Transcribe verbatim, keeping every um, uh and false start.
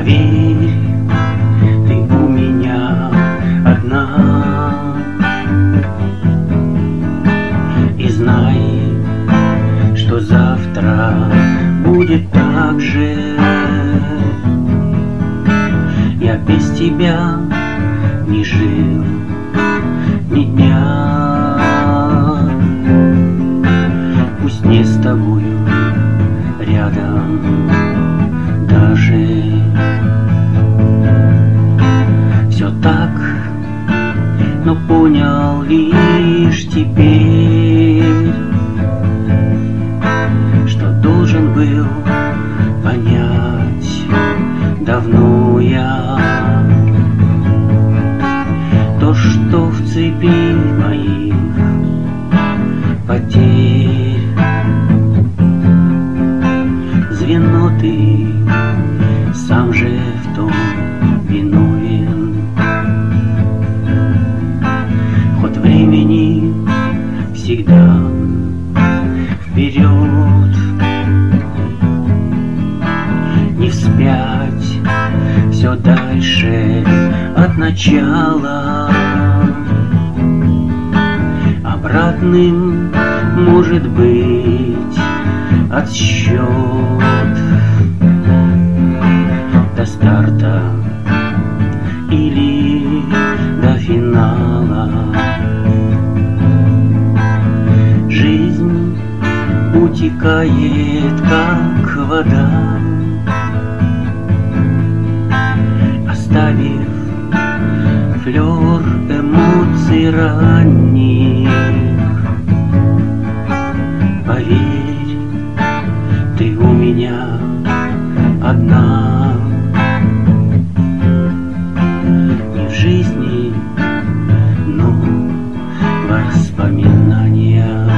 Поверь, ты у меня одна, и знай, что завтра будет так же. Я без тебя не жил ни дня, пусть не с тобою рядом даже. Все так, но понял лишь теперь, что должен был понять давно я. То, что в цепи моих потерь звено, ты сам же в том виновен. Ход времени всегда вперед, не вспять, все дальше от начала. Обратным может быть отсчет до старта или до финала. Жизнь утекает, как вода, оставив флёр эмоций ранних. Поверь, ты у меня одна, не в жизни, но в воспоминаниях.